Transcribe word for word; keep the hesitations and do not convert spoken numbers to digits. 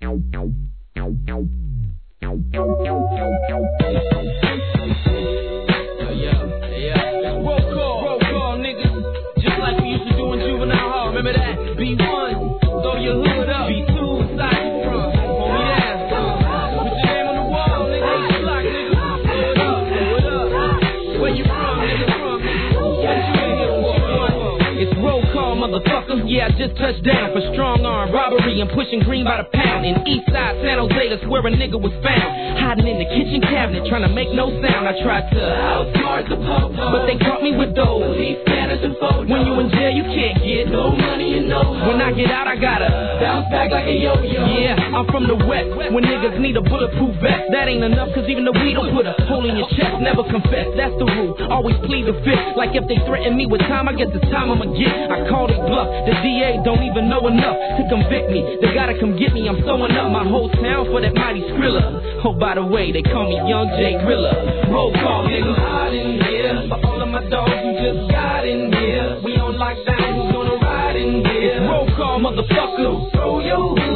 Yeah, I just touched down for strong arm robbery and pushing green by the pound in Eastside San Jose. That's where a nigga was found, hiding in the kitchen cabinet, trying to make no sound. I tried to outsmart the po-po, but they caught me with those police scanners and photos. When you in jail, you can't get no money and no hoes. When I get out, I gotta bounce back like a yo-yo. Yeah, I'm from the West, when niggas need a bulletproof vest. That ain't enough, cause even the weed don't put a hole in your chest. Never confess, that's the rule. Always plead the fifth. Like if they threaten me with time, I guess it's time I'ma get. I call it bluff. The D A don't even know enough to convict me. They gotta come get me. I'm throwing up my whole town for that mighty Skrilla. Oh, by the way, they call me Young Jay Grilla. Roll call, niggas hot in here. For all of my dogs who just got in here. We on lockdown, who's gonna ride in here? It's roll call, motherfucker. Throw your